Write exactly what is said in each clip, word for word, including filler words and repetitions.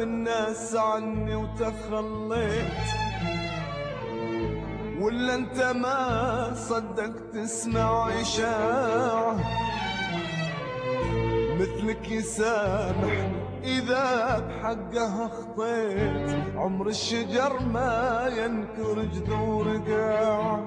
الناس عني وتخليت، ولا انت ما صدقت تسمع إشاعة مثلك يسامحني إذا بحقها خطيت. عمر الشجر ما ينكر جذور قاع.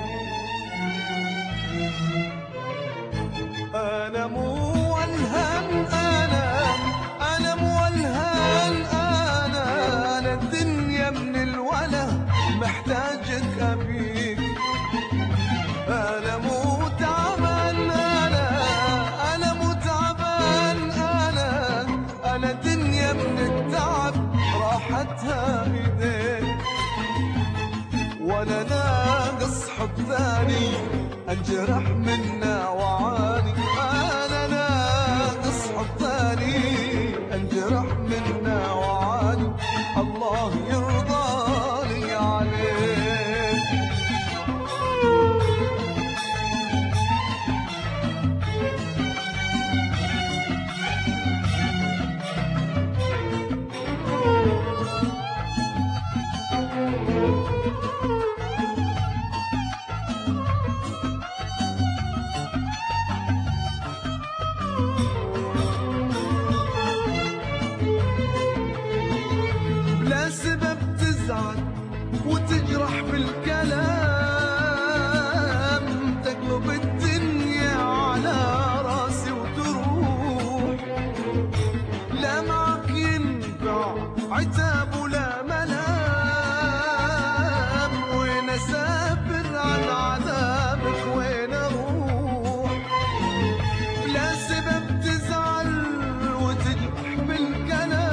أنا مو الهم، أنا أنا مو الهم، أنا أنا الدنيا من الولا محتاجك أبيك. أنا مو تعبان، أنا أنا مو تعبان، أنا أنا دنيا من التعب راحتها إيديك. وأنا ناقص حب ثاني أنجرح منا وعاني. أنا ناقص حب ثاني أنجرح منا وعاني. الله يرضى لي عليك. لا سبب تزعل وتجرح بالكلام، تقلب الدنيا على راسي وتروح. لا معك ينفع عتاب ولا ملام، وين اسافر عن عذابك وين اروح. لا سبب تزعل وتجرح بالكلام،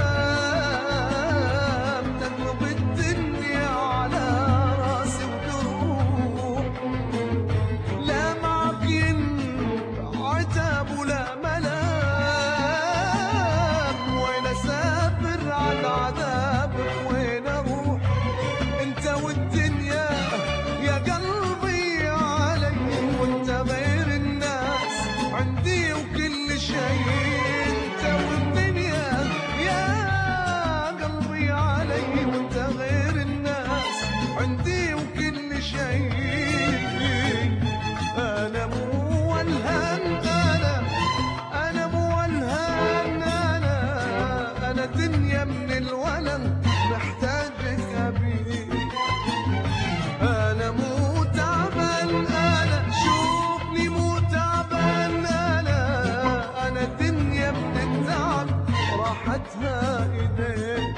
الدنيا من الولن محتاجك أبيك. أنا مو تعبان، أنا شوفني مو تعبان، أنا أنا الدنيا من التعب راحتها إيديك.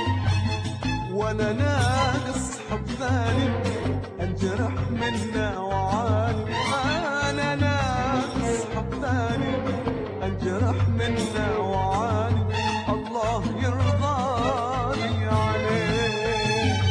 وأنا ناقص حب ثاني أنجرح منا وعاني. أنا ناقص حب ثاني أنجرح منا وعاني. الله يرضى لي عليك.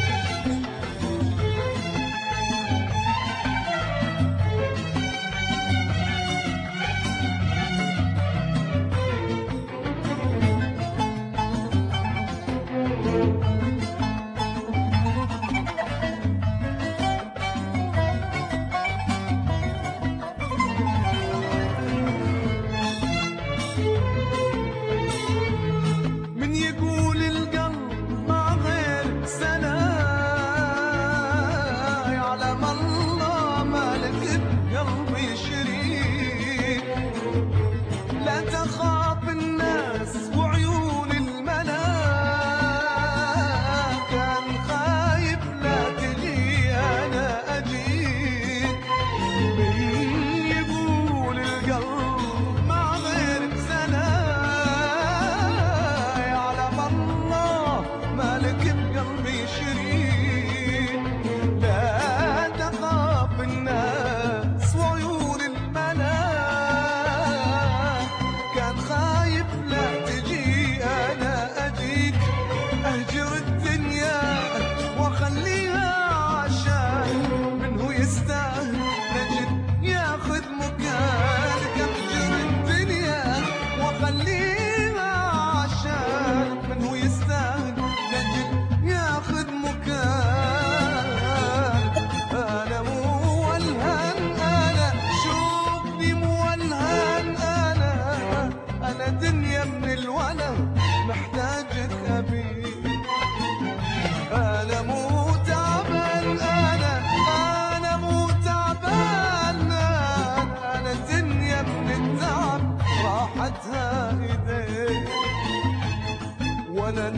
الدنيا من الولا محتاجك أبي.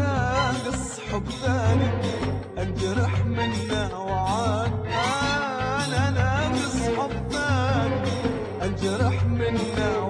ناقص حب ثاني انجرح منه وعاد، انا ناقص حب ثاني انجرح منه